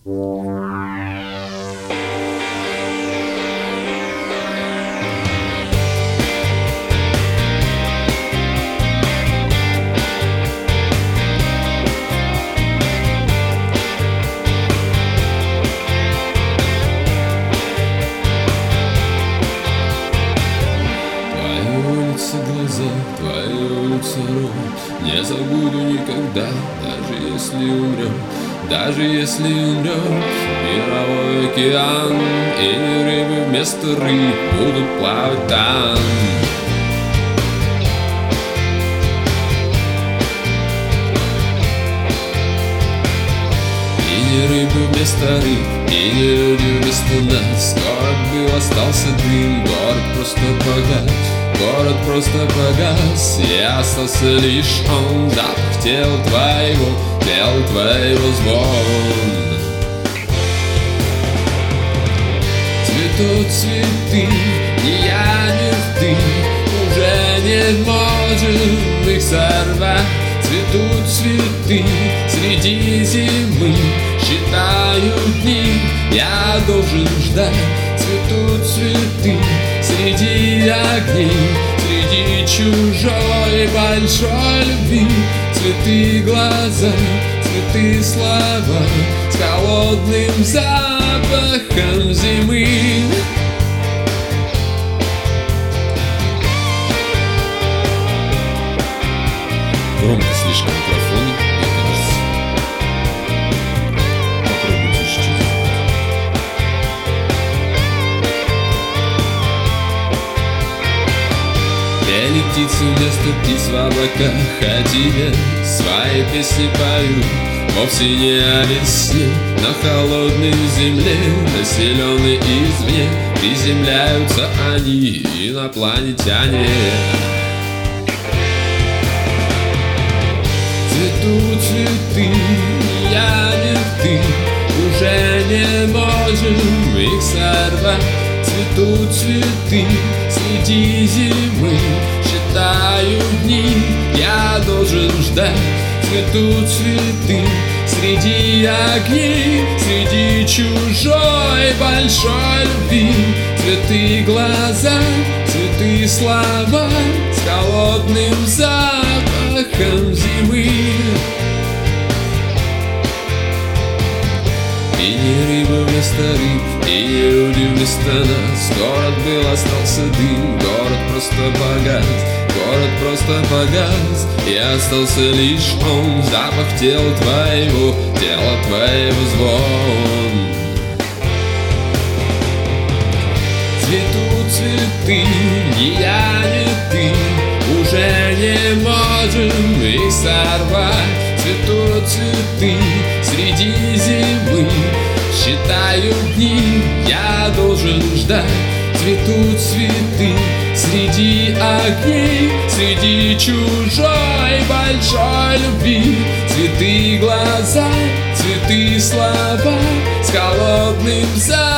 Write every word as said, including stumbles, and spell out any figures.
Глаза, твои улицы рот, не забуду никогда, даже если умрем, даже если умрем. Мировой океан, и рыбы вместо рыб будут плавать там. И не рыбы вместо рыб, и не люди вместо нас. Город был, остался дым, город просто погас. Город просто погас, и остался лишь он. Запах тела твоего, тела твоего звон. Цветут цветы, ни я, ни ты уже не можем их сорвать. Цветут цветы среди зимы, считаю дни, я должен ждать. Цветут цветы среди огней, среди чужой большой любви. Цветы глаза, цветы слова с холодным запахом зимы. Громко слишком микрофон, мне кажется. Попробуйте еще чуть-чуть. Пели птицы вместо птиц в облаках, а тебе свои песни поют. Вовсе не о весне, на холодной земле, населенной извне, приземляются они, инопланетяне. Цветут цветы, я не ты, уже не можем их сорвать. Цветут цветы среди зимы, считаю дни, я должен ждать. Цветут цветы среди огней, среди чужой большой любви. Цветы глаза, цветы слова с холодным запахом зимы. И не рыба вместо рыб, и не люди вместо нас. Город был, остался дым, город просто погас. Город просто погас, и остался лишь он. Запах тела твоего, тела твоего звон. Цветут цветы, ни я, ни ты уже не можем их сорвать. Цветут цветы среди зимы, считаю дни, я должен ждать. Цветут цветы среди огней, среди чужой большой любви. Цветы глаза, цветы слова с холодным запахом.